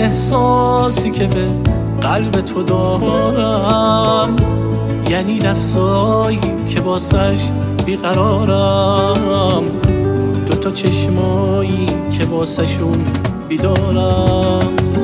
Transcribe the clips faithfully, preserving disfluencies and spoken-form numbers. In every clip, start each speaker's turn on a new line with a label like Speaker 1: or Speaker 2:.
Speaker 1: احساسی که به قلب تو دارم، یعنی دستایی که واسش بیقرارم، دوتا چشمایی که واسه شون بیدارم.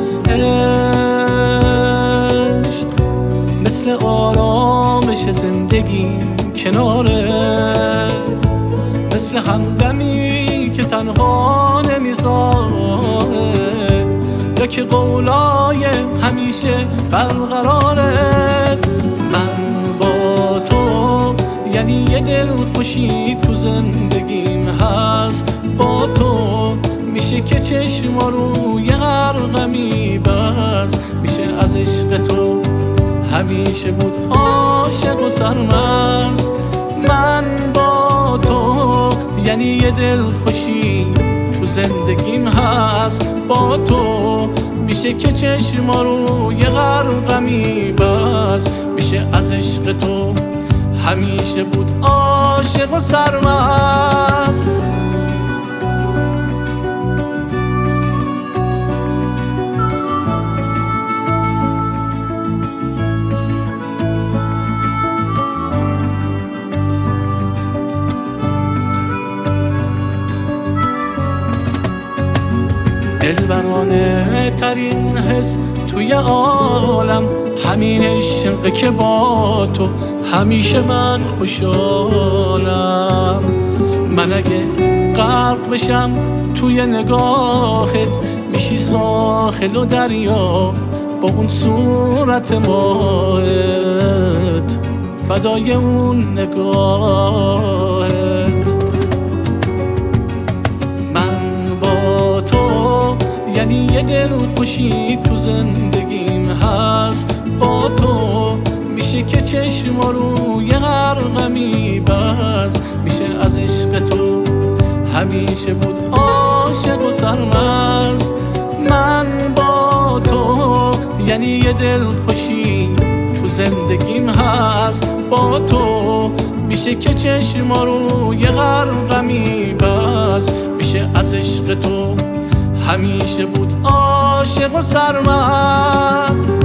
Speaker 1: عشق مثل آرامش زندگیم کناره، مثل همدمی که تنها نمیذاره، یا که قولای همیشه برقراره. من با تو یعنی یه دل خوشی تو زندگیم هست، با تو میشه که چشما روی هر غمی بست، میشه از عشق تو همیشه بود عاشق و سرمست. من با تو یعنی یه دل خوشی تو زندگیم هست، با تو میشه که چشما روی هر غمی بست، میشه از عشق تو همیشه بود عاشق و سرمست. دلبرانه ترین حس توی عالم همین عشقه که با تو همیشه من خوشحالم. من اگه غرق بشم توی نگاهت، میشی ساحل و دریا با اون صورت ماهت، فدای اون نگاهت. یعنی یه دل خوشی تو زندگیم هست، با تو میشه که چشما روی هر غمی بست، میشه از عشق تو همیشه بود عاشق و سرمست. من با تو یعنی یه دل خوشی تو زندگیم هست، با تو میشه که چشما روی هر غمی بست، میشه از عشق تو همیشه بود عاشق و سرمست.